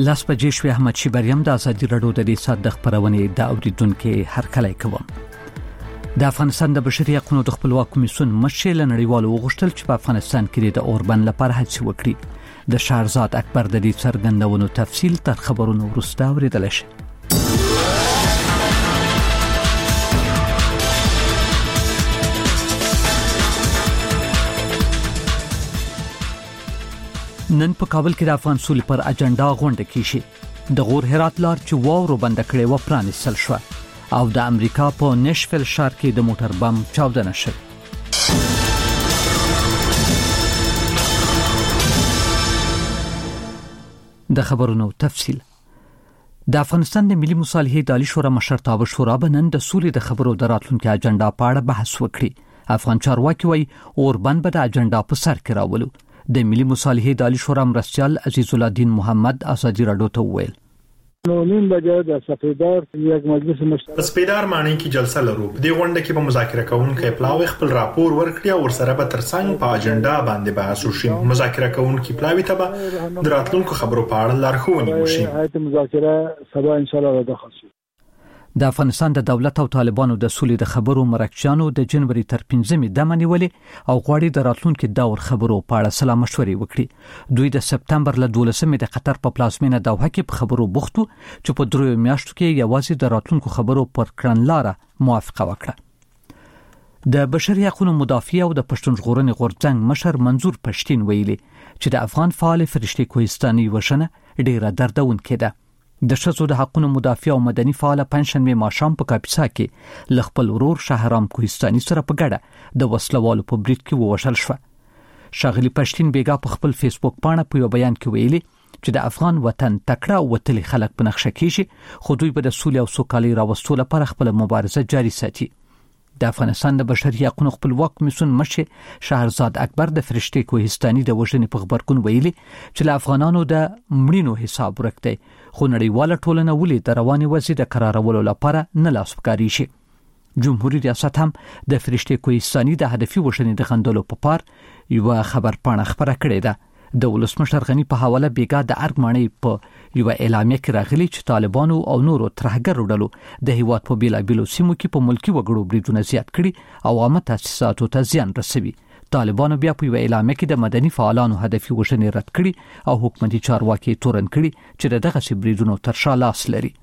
لاس بجې شوې احمد شیبریم د ازادي رادیو د دې سات د خبرونې د اوریدونکو هرکلی کوم. د افغانستان د بشري حقوقو د خپلواک کمیسیون مشر لنړیوالو وغوښتل چې په افغانستان کې د اوربند لپاره هڅې وکړي. د شهرزاد اکبر د دې څرګندونو تفصیل تر خبرونو وروسته اوریدل شي. نن په کابل کې د افغان سولې پر اجنډا غونډه کیږي. د غور هرات لار چې واورو بند کړي و پرانیستل شو او د امریکا په نشفل ښار کې د موټر بم چاودنه شوه. د خبرونو تفصیل. د افغانستان د ملي مصالحې د عالی شورا مشرتابه شورا بنن د سولې د خبرو د راتلونکو اجنډا په اړه بحث وکړي. افغان چارواکي وايي اوربند به د اجنډا په سر کې راولو. د ملي مصالحې د عالی شورا مرستیال عزیز الله الدین محمد ازادي رادیو ته وویل نیم بجې د سپیدار یک مجلس مشترک په سپیدار معنی کې جلسه لرو. د غونډه کې به مذاکره کوونکي پلاوی خپل راپور ورکړي او ورسره به ترڅنګ په اجنډا باندې بحث وشي. مذاکره کوونکي پلاوی ته به د راتلونکو خبرو په اړه لارښوونې وشي. هیئت مذاکره سبا ان شاء الله داخل شي. د افغانستان د دولت او طالبانو د سولې د خبرو مرکچانو د جنوري تر 15 د منیولې او غواړي د راتلونکو دور خبرو په اړه سلا مشورې وکړي. دوی د سپتمبر ل 12 د قطر په پلازمینه دوحه کې په خبرو بوختو چې په درو میاشتو کې یوازې د راتلونکو خبرو پر کړنلاره موافقه وکړه. د بشري حقوقو مدافع او د پښتون ژغورنې غورځنګ مشر منظور پښتين ویلي چې د افغان فعال فرشتي کوهستاني وشنه ډیره دردونکې ده. د شذو د حقوقو مدافع او مدني فعال پنځشنبه ماښام په کاپیسا کې لخپل ورور شهرام کوهستاني سره په ګډه د وسلوالو په بریټ کې ووژل شو. شاغلی پښتين بیګا په خپل فیسبوک باندې په یو بیان کې ویلي چې د افغان وطن تکړه او وتلي خلک په نقشه کېږي خو دوی به د سولې او سوکالۍ راوستلو لپاره خپل مبارزه جاري ساتي. د افغانستان د بشري حقوقو خپلواک کمیسیون مشر شهرزاد اکبر د فرشتي کوهستاني د وژنې په خبرګون ویلي چې له افغانانو د مړینو حساب ورکړي خو نړیواله ټولنه ولې د رواني وضعیت د قرارولو لپاره نه لاس پکاري شي. جمهوریت ریاست هم د فرشتي کوهستاني د هدفي وژنې د غندلو په پار یو خبر پاڼه خبره کړې ده. د ولسمشر غنی په حواله بیګا د ارګمانې په یو اعلامیه کې راغلي چې طالبانو او نورو ترهګرو ډلو د هیواد په بیلابیلو سیمو کې په ملکی وګړو بریدونه زیات کړي او عامه تاسیساتو ته زیان رسوي. طالبانو بیا په یو اعلامیه کې د مدني فعالانو هدفي وژنې رد کړي او حکومتي چارواکي تورن کړي چې دغه بریدونو تر شا لاس لري.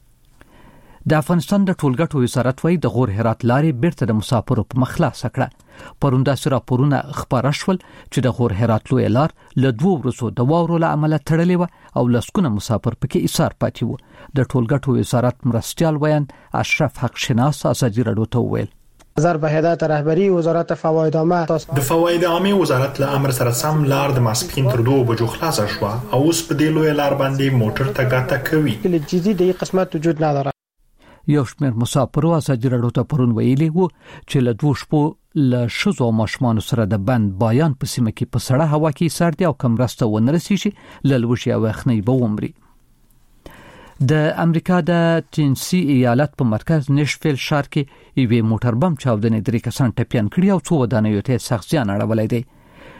د افغانستان د ټولګټو وزارت وايي د غور هرات لارې بیرته د مسافرو په مخ خلاصه کړه. پروندا سره پورونه خبره شول چې د غور هرات لوی لار له 2 ورځو د واورو له عمله تړلې و او لسکونه مسافر پکې ایثار پاتې وو. د ټولګټو وزارت مرستیال ویان اشرف حق شناس ازادي رادیو ته وویل نظر به هدایت رهبری وزارت فواید عامه د فواید عامه وزارت له امر سره سم لار د ماسپین تر 2 بجو خلاصه شو او اوس په دې لوی لار باندې موټر ته ګاټه کوي. کله جدي د قسمت وجود نداره. یو شمېر مسافرو ازادي رادیو ته پرون ویلي وو چې له 2 شپو له شذو ماشمان سره د بند بایان په سیمه کې په سړه هوا کې سړدي او کمرسته ونرسي شي لوشي او خنۍ به ومري. د امریکا د ټینسی ایالت په مرکز نشفل ښار کې یو موټر بم چاودنې 3 کسان ټپيان کړي او 2 ودانیو ته سخت زیان اړولای دی.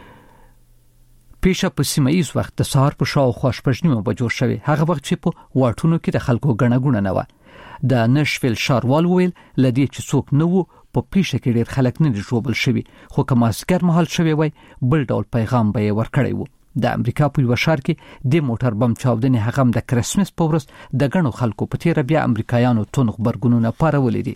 پیښه په سیمه ایز وخت د سهار په شاوخوا 8:30 بجو شوه. هغه وخت چې په واټونو کې د خلکو غڼګونه نه و. د نشفل ښاروال ویل لدی چې څوک نه وو په پیښه کې ډېر خلک نه دي جوړبل شوی خو کماسګر محل شوی وای بل ډول پیغام به ورکړی وو. د امریکا په یو ښار کې د موټر بم چاودنې هغه د کرسمس په ورځ د غنو خلکو په تیر بیا امریکایانو تون خبرګونونه پارولې دي.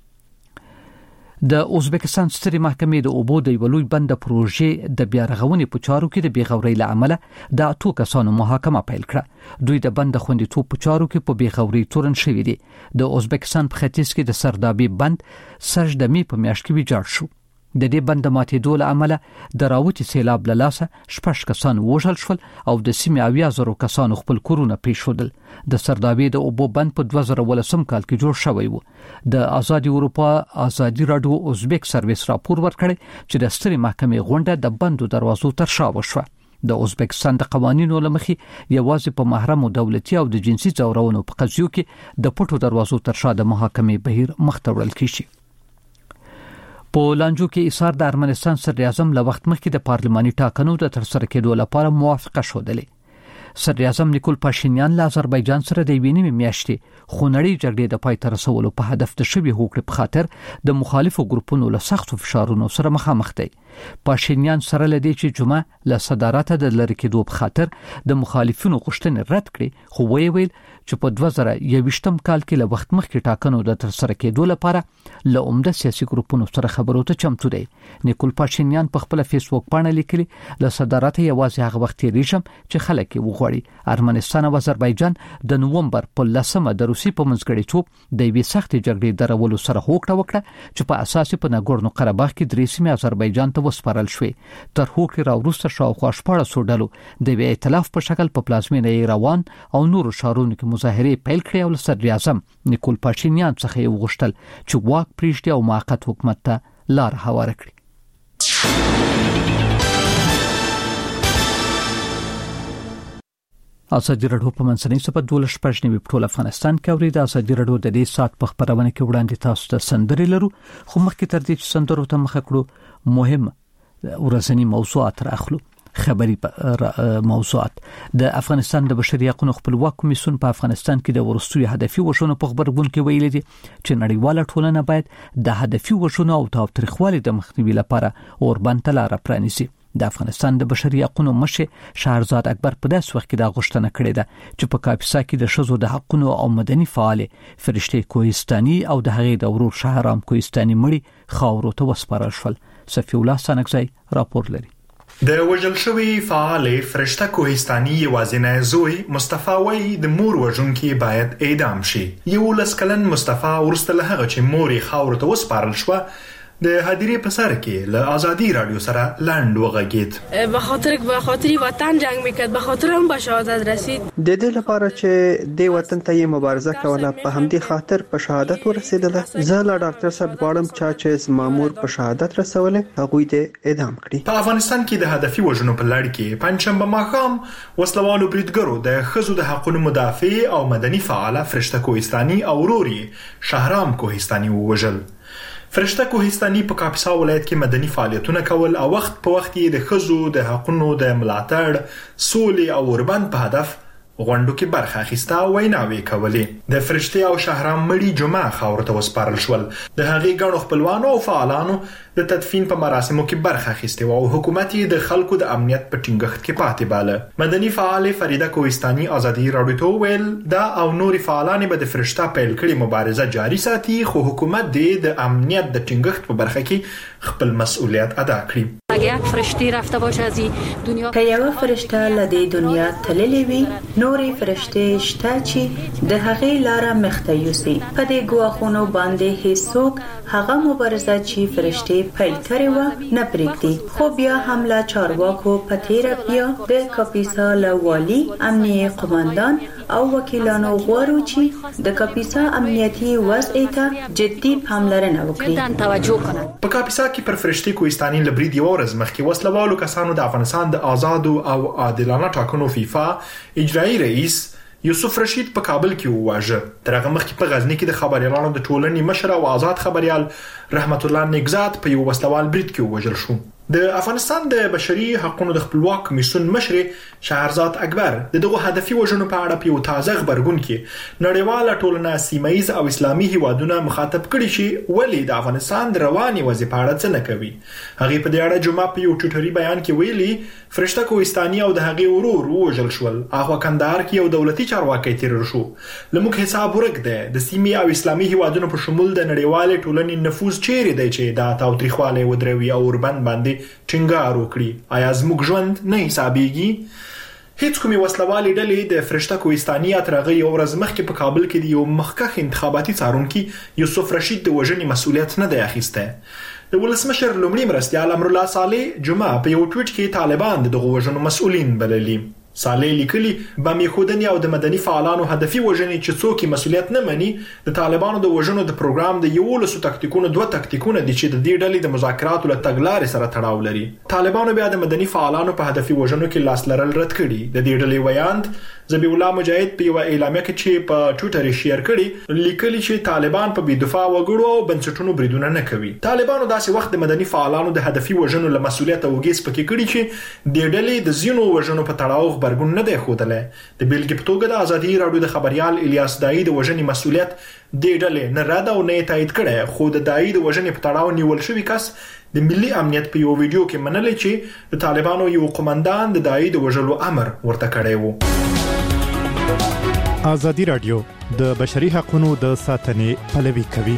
د ازبکستان ستري محکمې د اوبو د یو لوی بند پروژې د بیا رغونې په چارو کې د بیغورۍ له امله د 8 کسانو محاکمه پیل کړه. دوی د بند خوندیتوب په چارو کې په بیغورۍ تورن شوی دي. د ازبکستان په ختیځ کې د سردابي بند سرج د می په میاشت کې ویجاړ شو. د دې بند ماتېدو له امله د راوتی سیلاب له لاسه 6 کسان وژل شول او د سیمې 80,000 کسانو خپل کورونه پریښودل. د سردابي د اوبو بند په 2013 کال کې جوړ شوی و. د آزادي اروپا آزادي رادیو ازبک سرویس راپور ورکړی چې د ستري محکمې غونډه د بندو دروازو تر شا وشوه. د ازبکستان د قوانینو لمخې یوازې په محرم دولتي او د جنسي ځورونو په قضیو کې د پټو دروازو تر شا د محاکمې بهیر مخ ته وړل کیږي. په لانجو کې ایثار د ارمنستان صدر اعظم له وخت مخکې د پارلماني ټاکنو د ترسره کېدو لپاره موافقه شوه. صدر اعظم نیکول پاشینیان له آذربایجان سره د وینې میاشتې خونړۍ جګړې د پای ته رسولو په هدف د شوی هوکړې په خاطر د مخالفو ګروپونو له سختو فشارونو سره مخامخ دي. پاشینیان سره لدی چې جمعه له صدارت د لری کېدو په خاطر د مخالفینو غوښتنې رد کړي، خو ویل چې په 2021م کال کې له وخت مخکې ټاکنو د تر سره کېدو لپاره له عمده سیاسي ګروپونو سره خبرو ته چمتو دي. نیکول پاشینیان په خپل فیسبوک باندې لیکلي له صدارت یوازې هغه وخت ریشم چې خلک یې وغوړي. ارمنستان او آذربایجان د نوومبر په 10مه د روسي په منځګړیتوب د یوې سختې جګړې درولو سره هوکړه وکړه چې په اساس په ناګورنو قرهباغ کې درې سیمې آذربایجان ته وسپارل شوې. تر هوکړې راوروسته شاوخوا 1400 ډلو د وی ائتلاف په شکل په پلازمینه ایروان او نورو ښارونو کې مظاهرې پیل کړې او صدر اعظم نیکول پاشینیان څخه یې وغوښتل چې واک پریږدي او موقت حکومت ته لار هواره کړي. ازادي راډیو په منځنۍ صفحه 12 په افغانستان کې اوري. د ازادي راډیو د دې سات په خبرونه کې وړاندې تاسو ته سندري لرو، خو مخکې تر دې چې سندرو ته مخ کړو مهم ورځنی موضوعات راخلو. خبري موضوعات د افغانستان د بشري حقوقو خپلواک کمیسیون په افغانستان کې د ورستوي هدفي وژنو په خبرګون کې ویلي دي چې نړیواله ټولنه باید د هدفي وژنو او تاوتریخوالي د مخنیوي لپاره اوربند لاره پرانیزي. د افغانستان د بشري حقوقو مشر شهرزاد اکبر په داس وخت کې د غوښتنه کړې ده چې په کاپیسا کې د شذو د حقوقو او مدني فعال فرشته کوهستاني او د هغې د ورور شهرام کوهستاني مړي خاورو ته وسپارل شول. صفی الله سانکزی راپور لري. د وژل شوی فعال فرشته کوهستاني یوازینی زوی مصطفی وای د مور وژونکي باید اعدام شي. یو لسکلن مصطفی ورسته له هغه چې مور خاورو ته وسپارل شو د هدیرې په سر کې له آزادي رادیو سره لاند وغږید. به خاطر وطن جنگ میکرد، به خاطر هم به شهادت رسید. د دې لپاره چې د وطن ته مبارزه کوله، په همدې خاطر په شهادت ورسېدله. زه له ډاکټر صاحب غواړم چې مامور په شهادت رسولې هغه دې اعدام کړي. په افغانستان کې د هدفي وژنو په لړ کې پنځشنبه ماښام وسلوالو بریدګرو د خزو د حقوقو مدافع او مدني فعال فرشته کوهستاني او روري شهرام کوهستاني ووژل. فرشته کوهستاني په کاپیسا ولایت کې مدني فعالیتونه کول او وخت په وخت یې د خزو د حقوقو د ملاتړ، سولې او اوربند په هدف غونډو کې برخه اخیسته او ویناوې کولې. د فرشته او شهرام مړي جمعه خاورو ته وسپارل شول. د هغې ګڼو خپلوانو او فعالانو د تدفین په مراسمو کې برخه اخیسته او حکومت یې د خلکو د امنیت په ټینګښت کې پاتې باله. مدني فعال فریده کوهستاني آزادي راډیو ته ویل دا او نوري فعالان به د فرشته پیل کړي مبارزه جاري ساتي، خو حکومت د امنیت د ټینګښت په برخه کې خپل مسؤلیت ادا کړي. اگه یک فرشته رفته باشه از این دنیا، که یو فرشته لدی دنیا تللی وی، نوري فرشته شته چې د هغې لاره مخته یوسي. په دې ګواښونو باندې هیڅوک هغه مبارزه چې فرشته پیل کړې و نه پرېږدي. خو بیا هم له چارواکو په تیره بیا د کاپیسا له والي، امنیه قماندان او وکیلانو غواړو چې د کاپیسا امنیتي وضع ته جدي پاملرنه وکړي. په کاپیسا کې پر فرشته کوهستاني لبرید یو ورځ مخکې وسلوالو کسانو د افغانستان د آزادو او عادلانه ټاکنو فیفا اجرایی رئیس یوسف رشید په کابل کې وواژه. تر هغه مخکې په غزنی کې د خبريالانو د ټولنې مشر او آزاد خبريال رحمت الله نگزاد په یو وسلوال برید کې ووژل شو. د افغانستان د بشري حقوقو د خپلواک کمیسیون مشر شهرزاد اکبر دغه هدفي وژنو په اړه په یو تازه خبرګون کې نړیواله ټولنه سیمایي او اسلامي هیوادونه مخاطب کړي چې ولی د افغانستان د رواني وضعیت په اړه څه نه کوي. هغه په دې اړه جمعه په یو ټویټري بیان کې ویلي فرشته کوهستاني او د هغې ورور وژل شول. هغه کندهار کې یو دولتي چارواکي تیر شو. لموږ حساب ورکړه د سیمې او اسلامي هیوادونو په شمول د نړیواله ټولنې نفوذ چیرې دی چې دا تاوتریخواله ودروي او اوربند باندې ټینګار وکړي. آیا زموږ ژوند نه حسابيږي؟ هیڅ کومي وسلوالي ډلې د فرشته کوهستاني اترغه یو ورځ مخکې په کابل کې د یو مخکخ انتخاباتي څارونکي یوسف رشید د وژنې مسؤلیت نه دی اخیسته. د ولسمشر لومړي مرستیال امر الله صالح جمعه په یو ټویټ کې طالبان د وژنو مسؤلین بللي. صالح لیکلي بم خودنی او د مدني فعالانو هدفي وژنې چې څوک مسؤلیت نه مني د طالبانو د وژنو د پروګرام د یو لسو تکتیکونو دوه تکتیکونه دي چې د دې ډلې د مذاکراتو له تګلارې سره تړاو لري. طالبانو بیا د مدني فعالانو په هدفي وژنو کې لاس لرل رد کړي. د دې ډلې ویاند ذبیح الله مجاهد په یو اعلامیه کې چې په ټوئیټر شیر کړي لیکلي چې طالبان په بيدفاع وګړو او بنسټونو بریدونه نه کوي. طالبانو داسې وخت د مدني فعالانو د هدفي وژنو له مسؤلیت او وګیس پکې کړي چې د ډلې د زینو وژنو په تړاو خبرګون نه دی خوده. د بیلګې په توګه د ازادي راډیو د خبريال الیاس دای د وژنې مسؤلیت د ډلې نه رد او نه تایید کړي، خو د دای د وژنې په تړاو نیول شوی کس د ملي امنیت په یو ویډیو کې منلې چې د طالبانو یو قومندان د دای د وژلو امر ورته کړی وو. ازادي راډیو د بشري حقوقو د ساتنې پلوي کوي.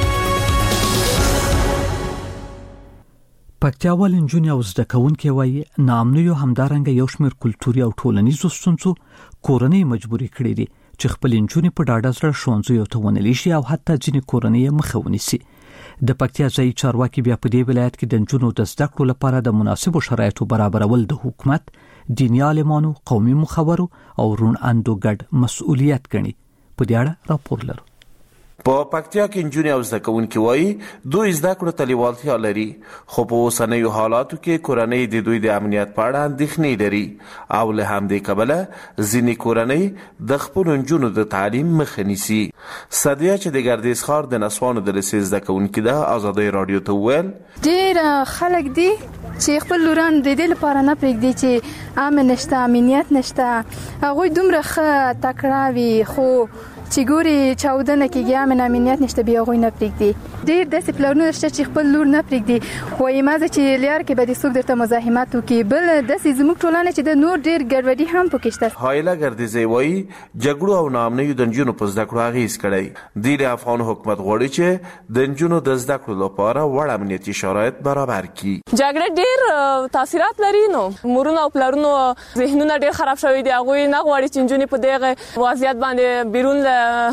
پکتیاوال انجونی او زده کوونکي وایي نامنیو همدارنګ یو شمېر کلتوري او ټولنیزو ستونزو کورنۍ مجبوري کړې دي چې خپل انجونی په ډاډه سره ښوونځیو ته ونلي شي او حتی ځینې کورنۍ مخه ونیسي. د پکتیا ځای چارواکي بیا په دې ولایت کې د انجونو د زده کړو لپاره د مناسبو شرایطو برابرول د حکومت، دیني عالمانو، قومي مخورو او روڼ اندو ګډ مسؤلیت ګڼي. په دې اړه راپور لرو. په پکتیا کې انجونی او زده کوونکي وایي دوی زده کړو ته لیوالتیا لري، خو په اوسنیو حالاتو کې کورنۍ د دوی د امنیت په اړه اندېښنې لري او له همدې کبله ځینې کورنۍ د خپل انجونو د تعلیم مخه نیسي. صدیه چې د ګردیز ښار د نسوانو د لیسې زده کوونکي ده ازادي راډیو ته وویل ډېر خلک دي چې خپل لوران د دې لپاره نه پرېږدي چې امن نشته، امنیت نشته. هغوی دومره ښه تکړه وي خو چې ګوري چاودنه کېږي امنیت نشته بیا غوي نه پرېږدي. ډېر داسې پلانونه شته چې خپل لور نه پرېږدي، وایي مازه چې لیار کې به د څوک درته مزاحمت وکړي. بل داسې زموږ ټولنه چې د نور ډېر ګډوډي هم پکې شته. هایله ګردیزی وایي جګړو او ناامنیو د نجونو په زده کړو اغېز کړی دی. د افغان حکومت غواړي چې د نجونو د زده کړو لپاره وړ امنیتي شرایط برابر کړي. جګړه ډېر تاثیرات لري، نو مورونو او پلارونو ذهنونه ډېر خراب شوي دي. هغوی نه غواړي چې نجونې په دغه وضعیت باندې بیرون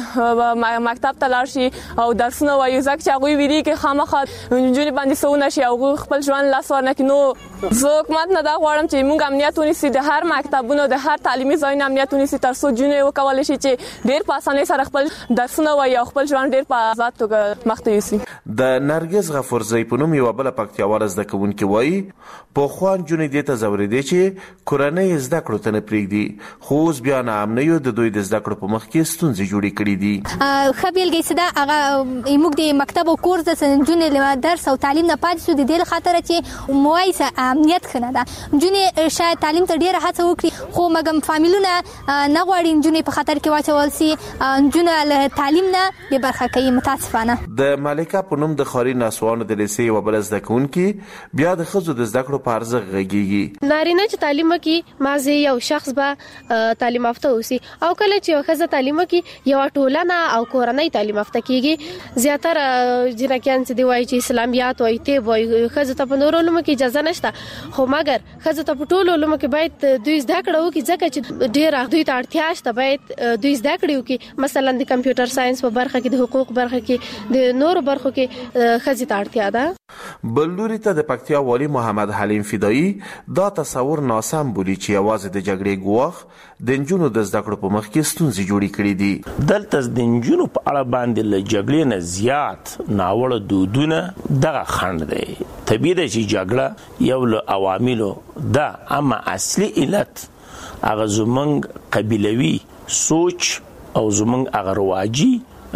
مکتب ته لاړ شي او درسونه وایي، ځکه چې هغوی ویري کې خامخا نجونې باندې څه ونه شي، هغوی خپل ژوند لاس ورنه کړي. نو زه حکومت نه دا غواړم چې موږ امنیت ونیسي، د هر مکتبونو د هر تعلیمي ځایونو امنیت ونیسي تر څو نجونې وکولی شي چې ډېر په اسانۍ سره خپل درسونه وایي او خپل ژوند ډېر په آزاد توګه مخ ته یوسي. د نرګس غفورزی په نوم یوه بله پکتیاواله زده کوونکې وایي پخوا نجونې دې ته ځورېدې چې کورنۍ زده کړو ته نه پرېږدي، خو اوس بیا ناامنیو د دوی د زده کړو په مخ کې ستونزې جوړې کړي دي. خبيلګي صدا هغه موږ د مکتب او کورس د سنجونې له درس او تعلیم نه پاتې شو. د دې خاطر چې موایسه امنیت خنه ده، جونې شاید تعلیم ته ډیره هڅه وکړي خو مګم فامیلونه نه غواړي جونې په خطر کې واچول سي، جونې له تعلیم نه به برخه کوي. متاسفانه د ملکه په نوم د خاري نسوانو د لیسې یوه بله زده کوونکې بیا د ښځو د زده کړو په ارزښت غږیږي. نارینه چې تعلیم وکړي مازې یو شخص به تعلیم یافته اوسي، او کله چې یو ښځه تعلیم وکړي یو ټولنه او کورنۍ تعلیم یافته کیږي. زیاتره جنکیان چې دی وایي چې اسلامیات وایي ته وایي ښځو ته په نورو علومو کې اجازه نشته، خو مګر ښځو ته په ټولو علومو کې باید دوی زده کړه وکړي، ځکه چې ډېر دوی ته اړتیا شته باید دوی زده کړه وکړي. مثلا د کمپیوټر ساينس په برخه کې، د حقوق برخه کې، د نورو برخو کې ښځې ته اړتیا ده. بل لوري ته د پکتیا والی محمد حلیم فدایی دا تصور ناسم بولي چې یوازې د جګړې ګواښ د نجونو د زده کړو په مخ کې ستونزې جوړې کړې دي. دلته د نجونو په اړه باندې له جګړې نه زیات ناوړه دودونه دغه خنډ دی. طبیعي ده چې جګړه یو له عواملو ده، اما اصلي علت هغه زمونږ قبیلوي سوچ او زمونږ هغه رواجي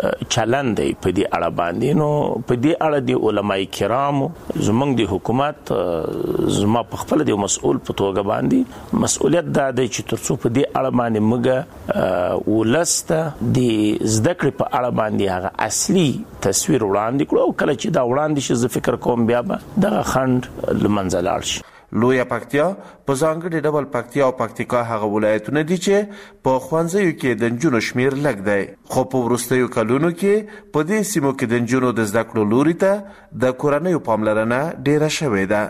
چلن دی په دې اړه باندې. نو په دې اړه د علماء کرامو زمونږ د حکومت زما په خپل د مسؤل په توګه باندې مسؤلیت دا دی چې ترڅو په دې اړه باندې موږ ولسته د زده کړې په اړه باندې هغه اصلي تصویر وړاندې کړو، او کله چې دا وړاندې شي زه فکر کوم بیا به دغه خنډ له منځه لاړ شي. لویه پکتیا په ځانګړي ډول پکتیا او پکتیکا هغه ولایتونه دي چې په ښوونځیو کې د نجونو شمیر لږ دی، خو په وروستیو کلونو کې په دې سیمو کې د نجونو د زده کړو لوري ته د کورنیو پاملرنه ډیره شوې ده.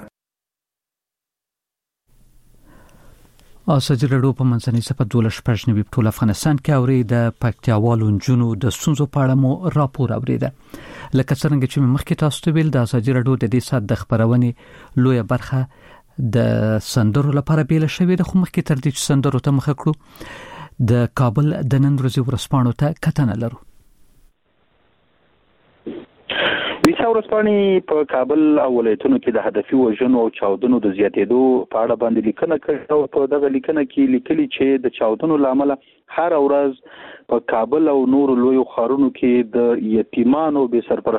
ازادي راډیو په منځنۍ صفحه 12 ټول افغانستان کې اوري د پکتیاوالو نجونو د ستونزو په اړه مو راپور اوریده. لکه څنګه چې مخکې تاسو ته ویل د ازادي راډیو د دې سات د خبرونې لویه برخه د سندرو لپاره بیل شوې ده، خو مخکې تر دې چې سندرو ته مخه کړو د کابل د نن ورځې ورځپاڼو ته کتنه لرو. ویسا ورځپاڼې په کابل او ولایتونو کې د هدفي وژنو او چاودنو د زیاتېدو په اړه باندې لیکنه کړې او په دغه لیکنه کې لیکلي چې د چاودنو لامل هر ورځ په کابل او نور لوی ښارونو کې د یتیمانو بې سرپرستۍ